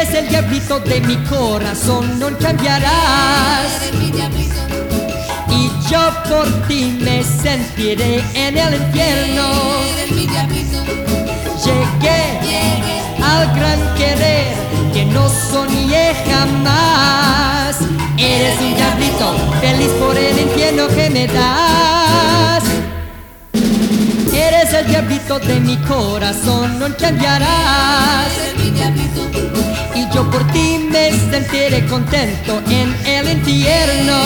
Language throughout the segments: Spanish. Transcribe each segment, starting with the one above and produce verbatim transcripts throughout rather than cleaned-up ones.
Eres el diablito de mi corazón, no cambiarás. Y yo por ti me sentiré en el infierno. Llegué al gran querer que no soñé jamás. Eres un diablito feliz por el infierno que me das. Eres el diablito de mi corazón, no cambiarás. Y yo por ti me sentiré contento en el infierno.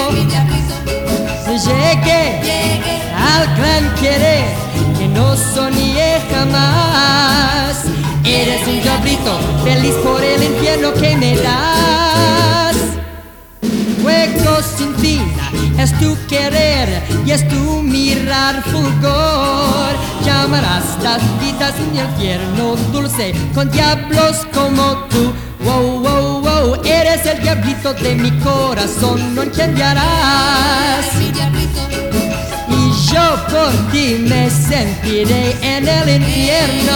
Llegué al gran querer que no soñé jamás. Eres un diablito feliz por el infierno que me das. Fuego sin fin es tu querer y es tu mirar fulgor. Llamarás las vidas en el infierno dulce con diablos como tú. Wow, wow, wow, eres el diablito de mi corazón, no cambiarás. Y yo por ti me sentiré en el infierno.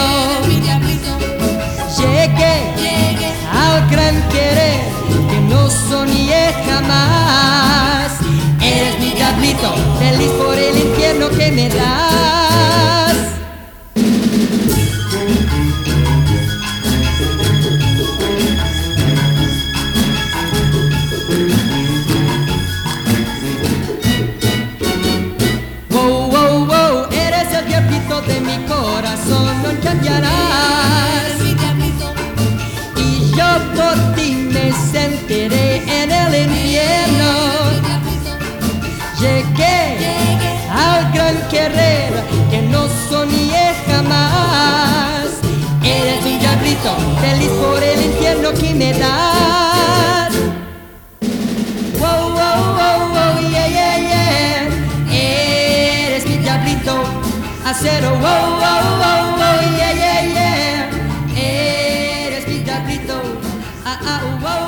Llegué al gran querer que no soñé jamás. Eres mi diablito feliz por el infierno que me das. Wow, wow, wow, eres el diablito de mi corazón, no cambiarás. Y yo por ti me sentiré en el infierno. Llegué al gran querer que no soñé jamás. Eres un diablito feliz por el infierno que me das. Wow, wow, wow, wow, yeah, yeah, yeah. Eres mi diablito acero. Wow, wow, wow, wow, yeah, yeah, yeah. Eres mi diablito, ah, ah, wow.